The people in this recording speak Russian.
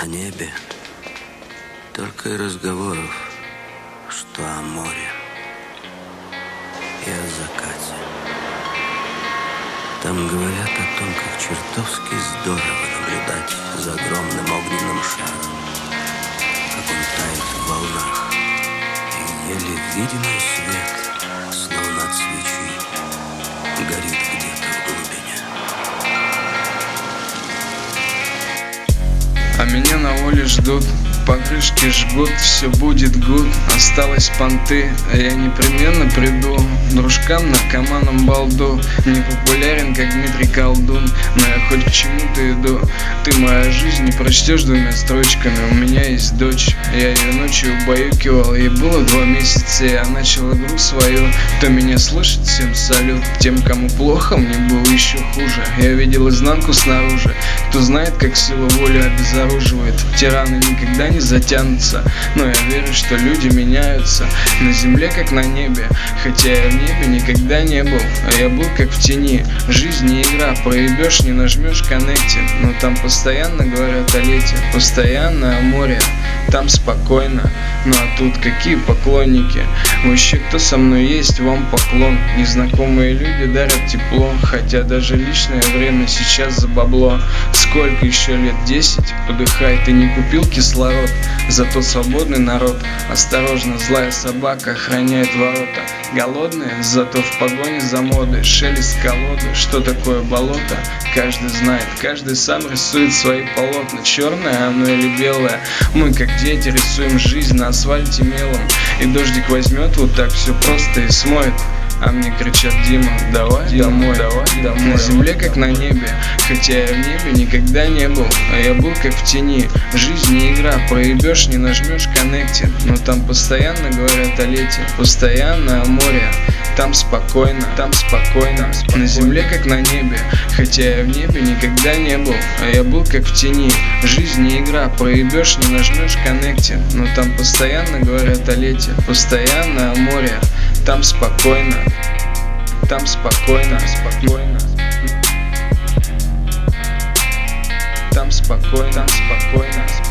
небе только и разговоров, что о море и о закате. Там говорят о том, как чертовски здорово наблюдать за огромным огненным шаром, как он тает в волнах, и еле видимый свет, словно от свечи, горит где-то в глубине. А меня на воле ждут, покрышки жгут, все будет гуд. Осталось понты, а я непременно приду. Дружкам, наркоманам, балду. Не популярен, как Дмитрий Колдун, но я хоть к чему-то иду. Ты моя жизнь не прочтешь двумя строчками. У меня есть дочь, я ее ночью убаюкивал. Ей было 2 месяца, и я начал игру свою. Кто меня слышит, всем салют. Тем, кому плохо, мне было еще хуже. Я видел изнанку снаружи. Кто знает, как сила воли обезоруживает. Тираны никогда не затянутся, но я верю, что люди меняются. На земле, как на небе, хотя я в небе никогда не был. А я был как в тени. Жизнь не игра, проебешь, не нажмешь коннекте. Но там постоянно говорят о лете, постоянно о море. Там спокойно, ну а тут какие поклонники. Вообще, кто со мной есть, вам поклон. Незнакомые люди дарят тепло, хотя даже личное время сейчас за бабло. Сколько еще лет? 10? Подыхай, ты не купил кислород. Зато свободный народ. Осторожно, злая собака охраняет ворота. Голодные, зато в погоне за модой. Шелест колоды, что такое болото? Каждый знает, каждый сам рисует свои полотна. Черное оно или белое? Мы как дети рисуем жизнь на асфальте мелом. И дождик возьмет вот так все просто и смоет. А мне кричат: Дима, давай домой, давай домой. На земле, как на небе, хотя я в небе никогда не был. А я был как в тени. Жизнь не игра, проебешь, не нажмешь коннекте. Но там постоянно говорят о лете, постоянно о море. Там спокойно, там спокойно. На земле, как на небе, хотя я в небе никогда не был. А я был как в тени. Жизнь не игра, проебешь, не нажмешь коннекте. Но там постоянно говорят о лете, постоянно о море. Там спокойно, там спокойно, спокойно. Там спокойно, спокойно.